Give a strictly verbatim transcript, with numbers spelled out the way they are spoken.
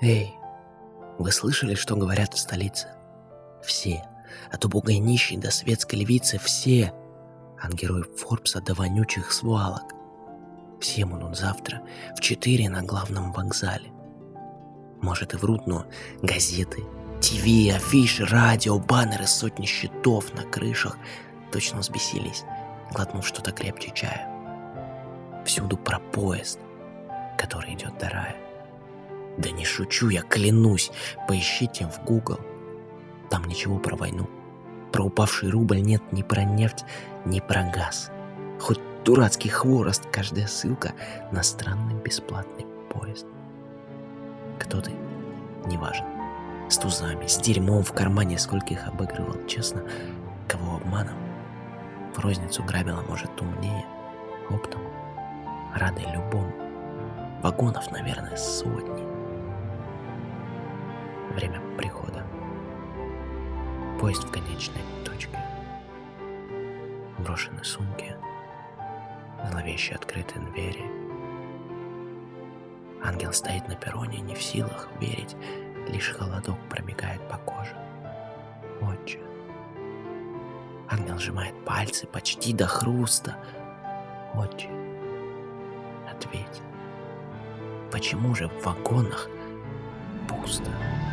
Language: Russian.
Эй, вы слышали, что говорят в столице? Все, от убогой нищей до светской львицы, все, от героев Форбса до вонючих свалок. Все будут завтра в четыре на главном вокзале. Может и врут, но газеты, ТВ, афиши, радио, баннеры, сотни щитов на крышах точно взбесились, глотнув что-то крепче чая. Всюду про поезд, который идет до рая. Да не шучу, я клянусь, поищите в Google. Там ничего про войну, про упавший рубль нет, ни про нефть, ни про газ. Хоть дурацкий хворост, каждая ссылка на странный бесплатный поезд. Кто ты? Неважно. С тузами, с дерьмом в кармане, сколько их обыгрывал, честно, кого обманом. В розницу грабила, может, умнее, оптом, радой любому. Вагонов, наверное, сотни. Время прихода. Поезд в конечной точке. Брошены сумки, зловеще открытые двери. Ангел стоит на перроне, не в силах верить, лишь холодок пробегает по коже. Отче. Ангел сжимает пальцы почти до хруста. Отче, ответь, почему же в вагонах пусто?